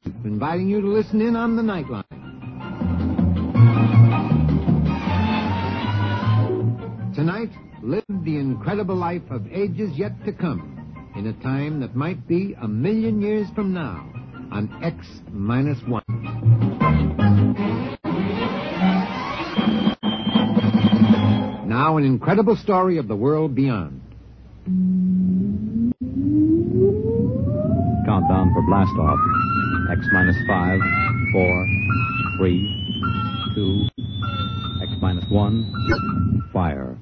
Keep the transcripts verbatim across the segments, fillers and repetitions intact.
inviting you to listen in on the Nightline. Tonight, live the incredible life of ages yet to come in a time that might be a million years from now on X minus one. Now, an incredible story of the world beyond. Countdown for blast off. X minus five, four, three, two, X minus one, fire.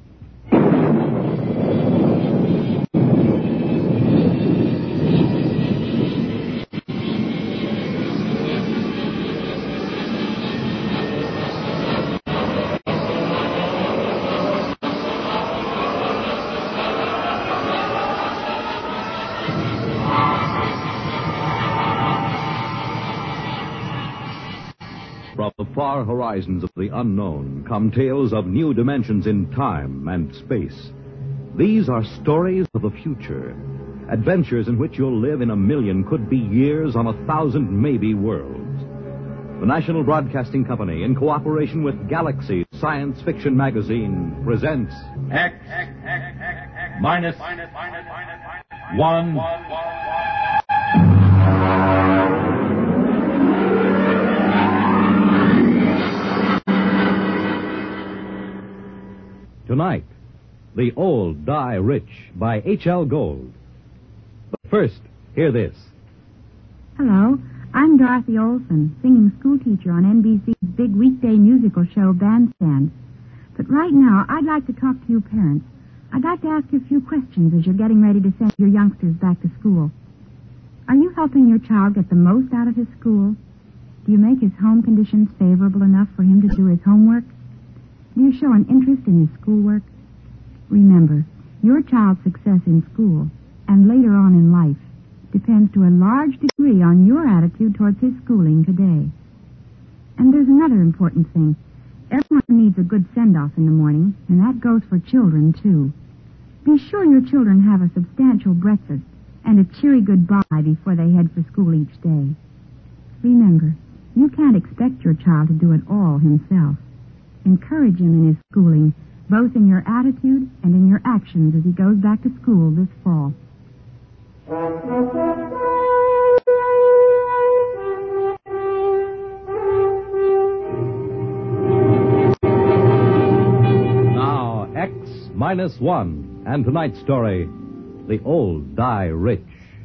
From the far horizons of the unknown come tales of new dimensions in time and space. These are stories of the future, adventures in which you'll live in a million could-be years on a thousand maybe worlds. The National Broadcasting Company, in cooperation with Galaxy Science Fiction Magazine, presents X, minus one. Tonight, The Old Die Rich by H L Gold. But first, hear this. Hello, I'm Dorothy Olson, singing schoolteacher on N B C's big weekday musical show Bandstand. But right now, I'd like to talk to you parents. I'd like to ask you a few questions as you're getting ready to send your youngsters back to school. Are you helping your child get the most out of his school? Do you make his home conditions favorable enough for him to do his homework? Do you show an interest in his schoolwork? Remember, your child's success in school and later on in life depends to a large degree on your attitude towards his schooling today. And there's another important thing. Everyone needs a good send-off in the morning, and that goes for children, too. Be sure your children have a substantial breakfast and a cheery goodbye before they head for school each day. Remember, you can't expect your child to do it all himself. Encourage him in his schooling, both in your attitude and in your actions as he goes back to school this fall. Now, X minus one, and tonight's story, The Old Die Rich.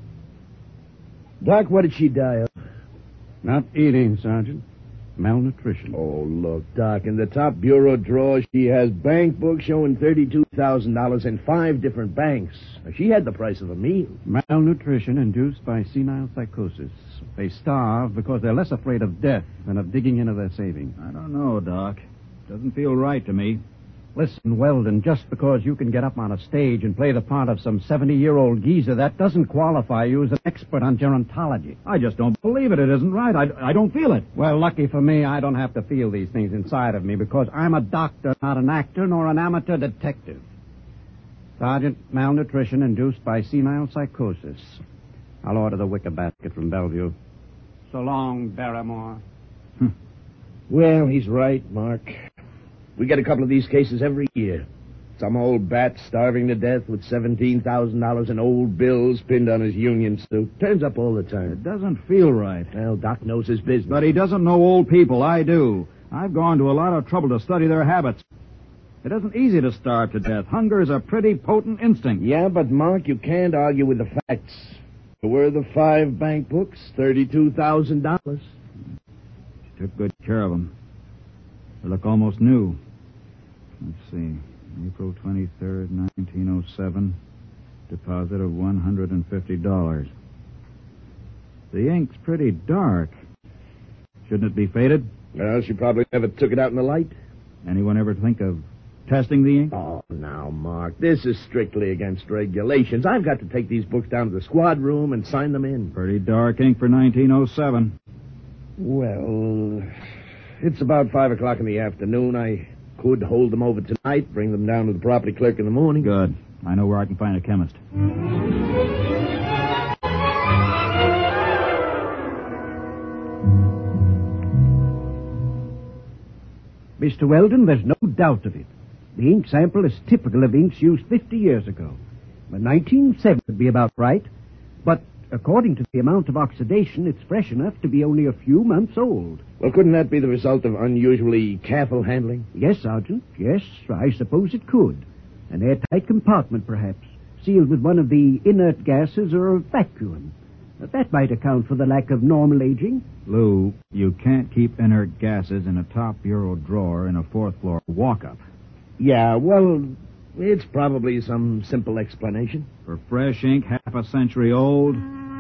Doc, what did she die of? Not eating, Sergeant. Malnutrition. Oh, look, Doc, in the top bureau drawer, she has bank books showing thirty-two thousand dollars in five different banks. She had the price of a meal. Malnutrition induced by senile psychosis. They starve because they're less afraid of death than of digging into their savings. I don't know, Doc. Doesn't feel right to me. Listen, Weldon, just because you can get up on a stage and play the part of some seventy-year-old geezer, that doesn't qualify you as an expert on gerontology. I just don't believe it. It isn't right. I, I don't feel it. Well, lucky for me, I don't have to feel these things inside of me because I'm a doctor, not an actor, nor an amateur detective. Sergeant, malnutrition induced by senile psychosis. I'll order the wicker basket from Bellevue. So long, Barrymore. Well, he's right, Mark. We get a couple of these cases every year. Some old bat starving to death with seventeen thousand dollars in old bills pinned on his union suit. Turns up all the time. It doesn't feel right. Well, Doc knows his business. But he doesn't know old people. I do. I've gone to a lot of trouble to study their habits. It isn't easy to starve to death. Hunger is a pretty potent instinct. Yeah, but, Mark, you can't argue with the facts. There were the five bank books, thirty-two thousand dollars. Took good care of them. They look almost new. Let's see. April twenty-third, nineteen oh seven. Deposit of one hundred fifty dollars. The ink's pretty dark. Shouldn't it be faded? Well, she probably never took it out in the light. Anyone ever think of testing the ink? Oh, now, Mark, this is strictly against regulations. I've got to take these books down to the squad room and sign them in. Pretty dark ink for nineteen oh seven. Well, it's about five o'clock in the afternoon. I could hold them over tonight, bring them down to the property clerk in the morning. Good. I know where I can find a chemist. Mister Weldon, there's no doubt of it. The ink sample is typical of inks used fifty years ago. nineteen oh seven would be about right. But according to the amount of oxidation, it's fresh enough to be only a few months old. Well, couldn't that be the result of unusually careful handling? Yes, Sergeant. Yes, I suppose it could. An airtight compartment, perhaps, sealed with one of the inert gases or a vacuum. That might account for the lack of normal aging. Lou, you can't keep inert gases in a top bureau drawer in a fourth-floor walk-up. Yeah, well, it's probably some simple explanation. For fresh ink half a century old?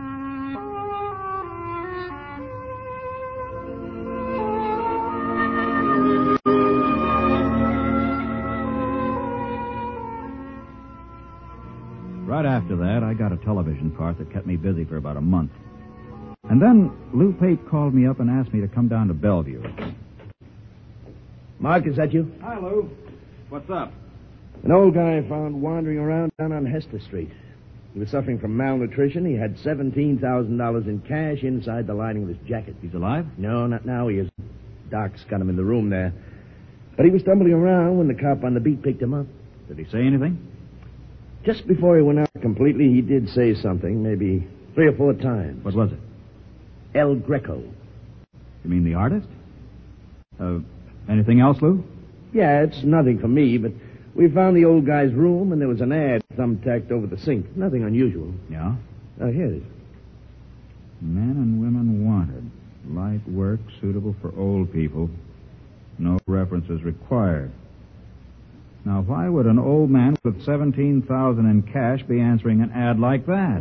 Right after that, I got a television part that kept me busy for about a month. And then Lou Pape called me up and asked me to come down to Bellevue. Mark, is that you? Hi, Lou. What's up? An old guy I found wandering around down on Hester Street. He was suffering from malnutrition. He had seventeen thousand dollars in cash inside the lining of his jacket. He's alive? No, not now. He is. Doc's got him in the room there. But he was stumbling around when the cop on the beat picked him up. Did he say anything? Just before he went out completely, he did say something, maybe three or four times. What was it? El Greco. You mean the artist? Uh, anything else, Lou? Yeah, it's nothing for me, but we found the old guy's room, and there was an ad thumbtacked over the sink. Nothing unusual. Yeah? Oh, here it is. Men and women wanted. Light work suitable for old people. No references required. Now, why would an old man with seventeen thousand dollars in cash be answering an ad like that?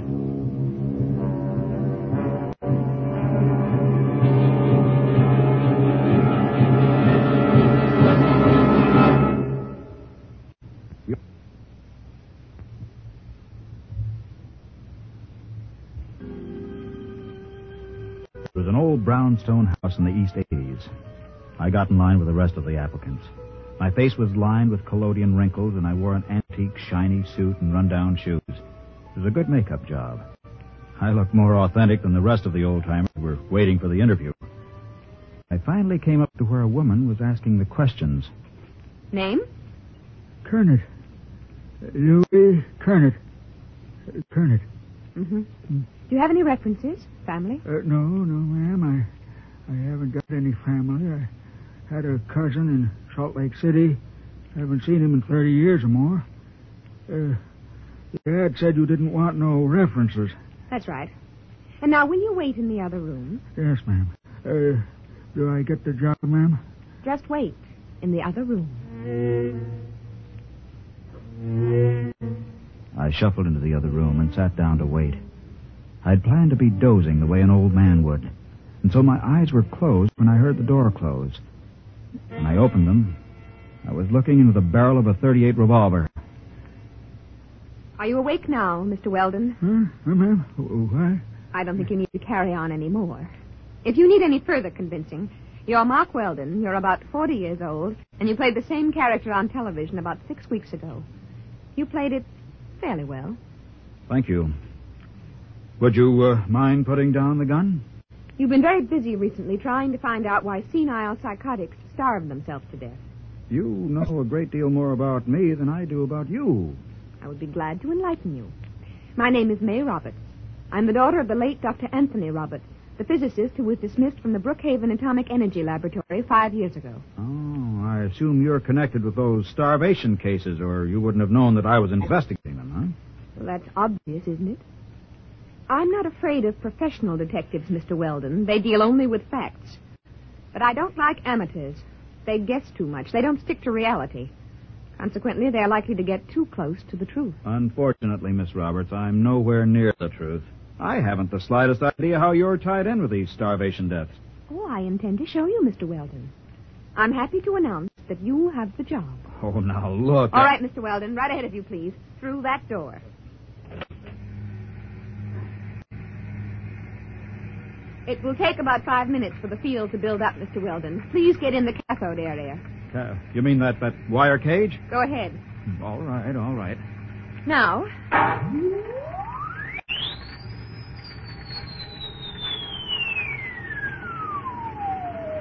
It was an old brownstone house in the East eighties. I got in line with the rest of the applicants. My face was lined with collodion wrinkles, and I wore an antique, shiny suit and run-down shoes. It was a good makeup job. I looked more authentic than the rest of the old-timers who were waiting for the interview. I finally came up to where a woman was asking the questions. Name? Kernet. Louis Kernet. Kernet. Mm-hmm. Do you have any references? Family? Uh, no, no, ma'am. I, I haven't got any family. I had a cousin in Salt Lake City. I haven't seen him in thirty years or more. Uh, the ad said you didn't want no references. That's right. And now, will you wait in the other room? Yes, ma'am. Uh, do I get the job, ma'am? Just wait in the other room. I shuffled into the other room and sat down to wait. I'd planned to be dozing the way an old man would, and so my eyes were closed when I heard the door close. When I opened them, I was looking into the barrel of a thirty-eight revolver. Are you awake now, Mister Weldon? Huh? Uh, ma'am? Why? I don't think you need to carry on any more. If you need any further convincing, you're Mark Weldon, you're about forty years old, and you played the same character on television about six weeks ago. You played it fairly well. Thank you. Would you uh, mind putting down the gun? You've been very busy recently trying to find out why senile psychotics starve themselves to death. You know a great deal more about me than I do about you. I would be glad to enlighten you. My name is May Roberts. I'm the daughter of the late Doctor Anthony Roberts, the physicist who was dismissed from the Brookhaven Atomic Energy Laboratory five years ago. Oh, I assume you're connected with those starvation cases, or you wouldn't have known that I was investigating them, huh? Well, that's obvious, isn't it? I'm not afraid of professional detectives, Mister Weldon. They deal only with facts. But I don't like amateurs. They guess too much. They don't stick to reality. Consequently, they're likely to get too close to the truth. Unfortunately, Miss Roberts, I'm nowhere near the truth. I haven't the slightest idea how you're tied in with these starvation deaths. Oh, I intend to show you, Mister Weldon. I'm happy to announce that you have the job. Oh, now look. All I... right, Mister Weldon, right ahead of you, please. Through that door. It will take about five minutes for the field to build up, Mister Weldon. Please get in the cathode area. Uh, you mean that, that wire cage? Go ahead. All right, all right. Now.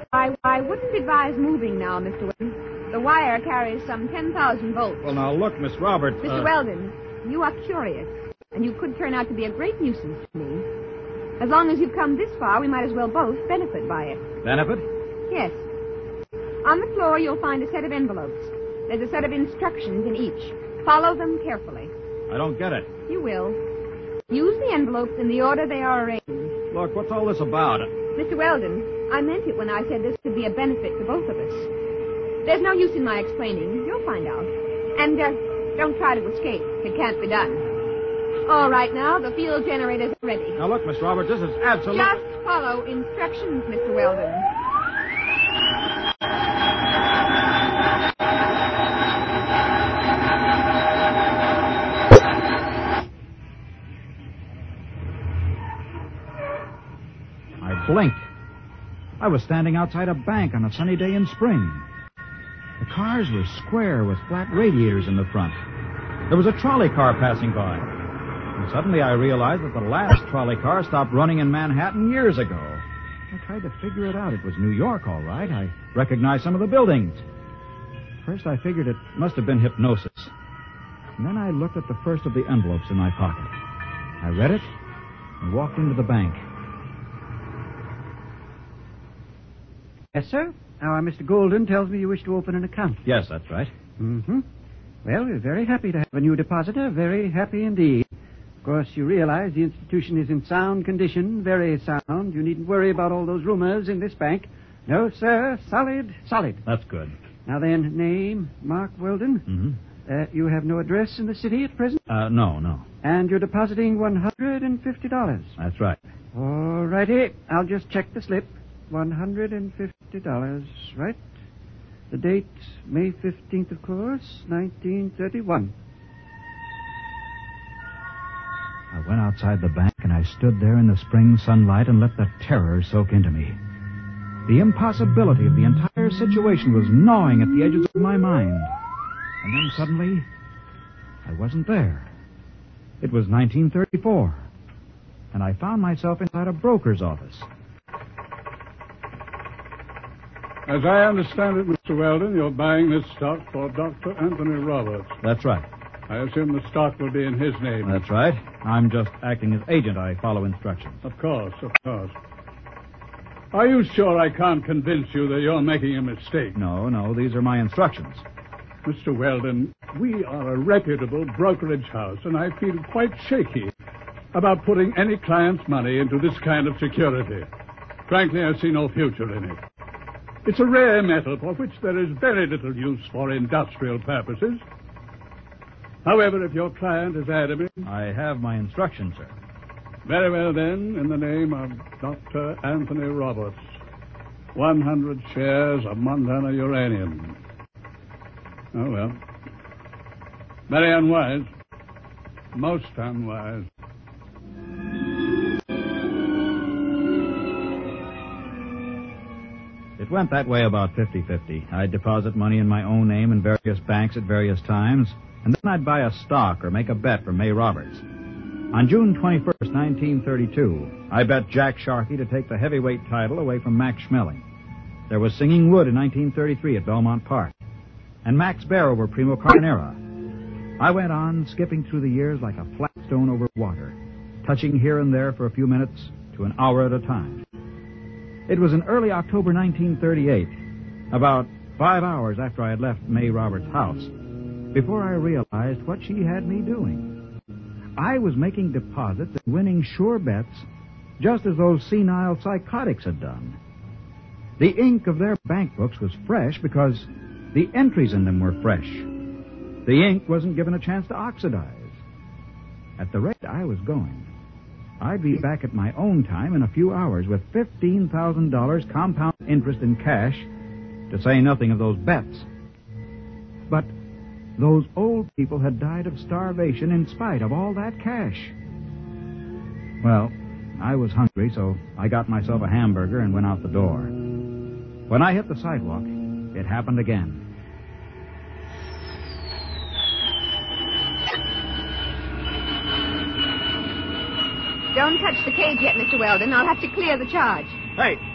I, I wouldn't advise moving now, Mister Weldon. The wire carries some ten thousand volts. Well, now, look, Miss Roberts. Mister Uh... Weldon, you are curious, and you could turn out to be a great nuisance to me. As long as you've come this far, we might as well both benefit by it. Benefit? Yes. On the floor, you'll find a set of envelopes. There's a set of instructions in each. Follow them carefully. I don't get it. You will. Use the envelopes in the order they are arranged. Look, what's all this about? Mister Weldon, I meant it when I said this could be a benefit to both of us. There's no use in my explaining. You'll find out. And uh, don't try to escape. It can't be done. All right, now, the field generators are ready. Now, look, Miss Roberts, this is absolutely... Just follow instructions, Mister Weldon. I blinked. I was standing outside a bank on a sunny day in spring. The cars were square with flat radiators in the front. There was a trolley car passing by. And suddenly I realized that the last trolley car stopped running in Manhattan years ago. I tried to figure it out. It was New York, all right. I recognized some of the buildings. First, I figured it must have been hypnosis. And then I looked at the first of the envelopes in my pocket. I read it and walked into the bank. Yes, sir? Now, Mister Golden tells me you wish to open an account. Yes, that's right. Mm-hmm. Well, we're very happy to have a new depositor. Very happy indeed. Of course, you realize the institution is in sound condition, very sound. You needn't worry about all those rumors in this bank. No, sir, solid, solid. That's good. Now then, name, Mark Weldon. Mm-hmm. Uh, you have no address in the city at present? Uh, no, no. And you're depositing one hundred fifty dollars. That's right. All righty. I'll just check the slip. one hundred fifty dollars, right? The date, May fifteenth, of course, nineteen thirty-one. I went outside the bank and I stood there in the spring sunlight and let the terror soak into me. The impossibility of the entire situation was gnawing at the edges of my mind. And then suddenly, I wasn't there. It was nineteen thirty-four, and I found myself inside a broker's office. As I understand it, Mister Weldon, you're buying this stock for Doctor Anthony Roberts. That's right. I assume the stock will be in his name. That's right. I'm just acting as agent. I follow instructions. Of course, of course. Are you sure I can't convince you that you're making a mistake? No, no, these are my instructions. Mister Weldon, we are a reputable brokerage house, and I feel quite shaky about putting any client's money into this kind of security. Frankly, I see no future in it. It's a rare metal for which there is very little use for industrial purposes. However, if your client is adamant... I have my instructions, sir. Very well, then, in the name of Doctor Anthony Roberts, one hundred shares of Montana Uranium. Oh, well. Very unwise. Most unwise. It went that way about fifty-fifty. I'd deposit money in my own name in various banks at various times, and then I'd buy a stock or make a bet for May Roberts. On June twenty-first, nineteen thirty-two, I bet Jack Sharkey to take the heavyweight title away from Max Schmeling. There was Singing Wood in nineteen thirty-three at Belmont Park, and Max Baer over Primo Carnera. I went on, skipping through the years like a flat stone over water, touching here and there for a few minutes to an hour at a time. It was in early October nineteen thirty-eight, about five hours after I had left May Roberts' house, before I realized what she had me doing. I was making deposits and winning sure bets just as those senile psychotics had done. The ink of their bank books was fresh because the entries in them were fresh. The ink wasn't given a chance to oxidize. At the rate I was going, I'd be back at my own time in a few hours with fifteen thousand dollars compound interest in cash, to say nothing of those bets. But those old people had died of starvation in spite of all that cash. Well, I was hungry, so I got myself a hamburger and went out the door. When I hit the sidewalk, it happened again. Don't touch the cage yet, Mister Weldon. I'll have to clear the charge. Hey,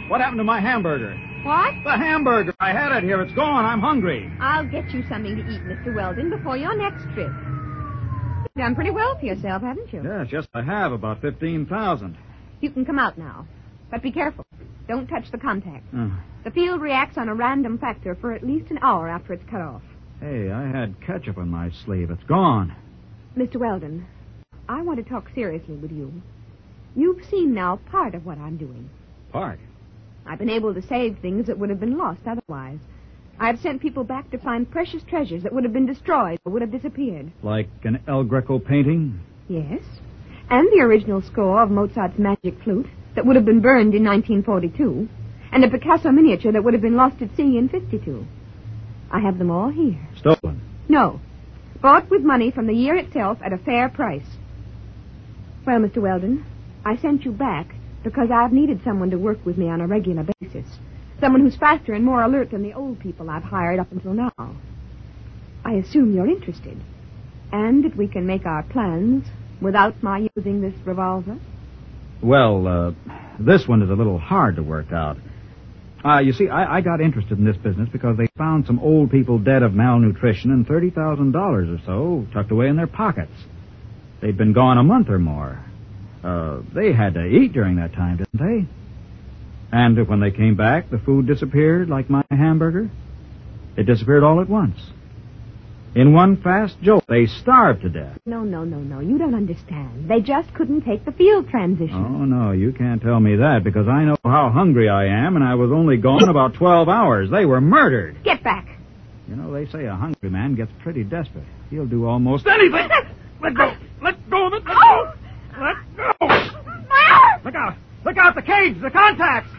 What happened to my hamburger? What? The hamburger. I had it here. It's gone. I'm hungry. I'll get you something to eat, Mister Weldon, before your next trip. You've done pretty well for yourself, haven't you? Yes, yes, I have. About fifteen thousand. You can come out now. But be careful. Don't touch the contact. Uh, The field reacts on a random factor for at least an hour after it's cut off. hey, I had ketchup on my sleeve. It's gone. Mister Weldon, I want to talk seriously with you. You've seen now part of what I'm doing. Part? I've been able to save things that would have been lost otherwise. I've sent people back to find precious treasures that would have been destroyed or would have disappeared. Like an El Greco painting? Yes. And the original score of Mozart's Magic Flute that would have been burned in nineteen forty-two. And a Picasso miniature that would have been lost at sea in fifty-two. I have them all here. Stolen? No. Bought with money from the year itself at a fair price. Well, Mister Weldon, I sent you back because I've needed someone to work with me on a regular basis. Someone who's faster and more alert than the old people I've hired up until now. I assume you're interested. And that we can make our plans without my using this revolver? Well, uh, this one is a little hard to work out. Uh, you see, I, I got interested in this business because they found some old people dead of malnutrition and thirty thousand dollars or so tucked away in their pockets. They'd been gone a month or more. Uh, they had to eat during that time, didn't they? And when they came back, the food disappeared like my hamburger. It disappeared all at once. In one fast jolt, they starved to death. No, no, no, no. You don't understand. They just couldn't take the field transition. Oh, no, you can't tell me that because I know how hungry I am, and I was only gone about twelve hours. They were murdered. Get back. You know, they say a hungry man gets pretty desperate. He'll do almost anything. Let go. Let go of it. Let go. Let go. Look out. Look out, the cage, the contacts.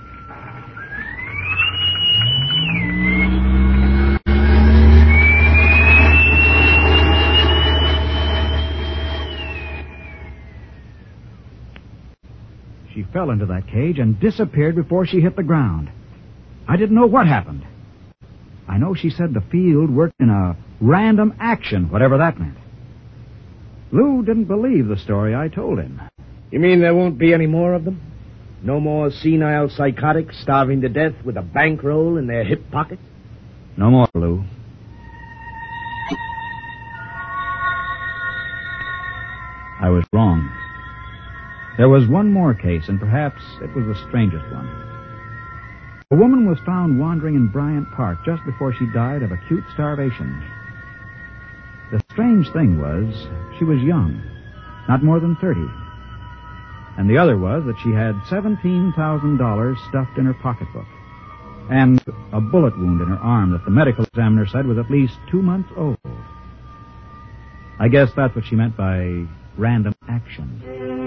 She fell into that cage and disappeared before she hit the ground. I didn't know what happened. I know she said the field worked in a random action, whatever that meant. Lou didn't believe the story I told him. You mean there won't be any more of them? No more senile psychotics starving to death with a bankroll in their hip pockets? No more, Lou. I was wrong. There was one more case, and perhaps it was the strangest one. A woman was found wandering in Bryant Park just before she died of acute starvation. The strange thing was, she was young, not more than thirty. And the other was that she had seventeen thousand dollars stuffed in her pocketbook, and a bullet wound in her arm that the medical examiner said was at least two months old. I guess that's what she meant by random action.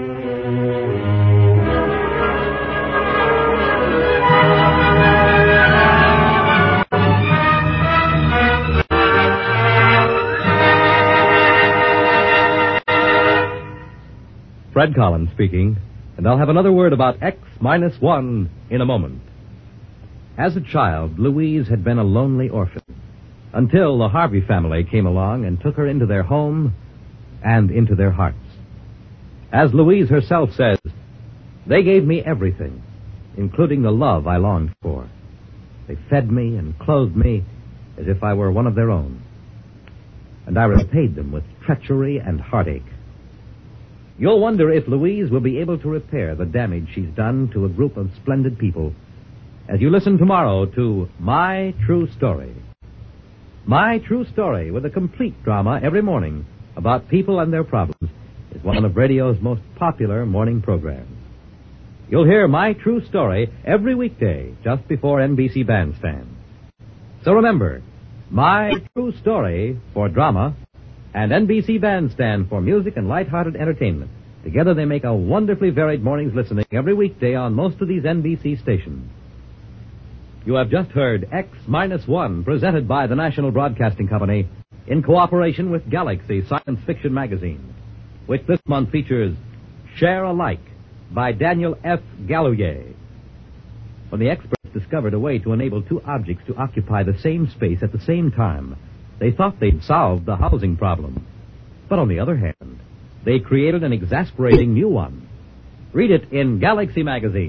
Fred Collins speaking, and I'll have another word about X minus one in a moment. As a child, Louise had been a lonely orphan until the Harvey family came along and took her into their home and into their hearts. As Louise herself says, they gave me everything, including the love I longed for. They fed me and clothed me as if I were one of their own. And I repaid them with treachery and heartache. You'll wonder if Louise will be able to repair the damage she's done to a group of splendid people as you listen tomorrow to My True Story. My True Story, with a complete drama every morning about people and their problems, is one of radio's most popular morning programs. You'll hear My True Story every weekday just before N B C Bandstand. So remember, My True Story for drama and N B C Bandstand for music and light-hearted entertainment. Together they make a wonderfully varied morning's listening every weekday on most of these N B C stations. You have just heard X minus one, presented by the National Broadcasting Company in cooperation with Galaxy Science Fiction Magazine, which this month features Share Alike by Daniel F. Galouye. When the experts discovered a way to enable two objects to occupy the same space at the same time, they thought they'd solved the housing problem. But on the other hand, they created an exasperating new one. Read it in Galaxy Magazine.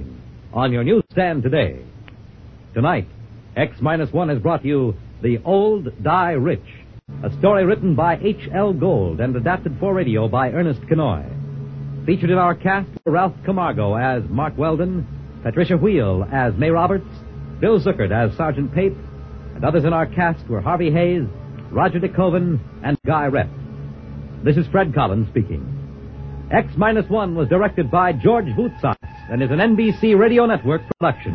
on your newsstand today. Tonight, X minus one has brought you The Old Die Rich, a story written by H L Gold and adapted for radio by Ernest Kenoy. Featured in our cast were Ralph Camargo as Mark Weldon, Patricia Wheel as May Roberts, Bill Zuckert as Sergeant Pape, and others in our cast were Harvey Hayes, Roger DeKoven, and Guy Rett. This is Fred Collins speaking. X minus one was directed by George Voutsas and is an N B C Radio Network production.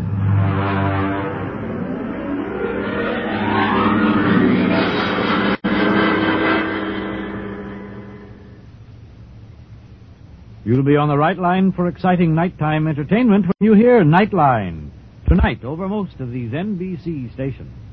You'll be on the right line for exciting nighttime entertainment when you hear Nightline, tonight over most of these N B C stations.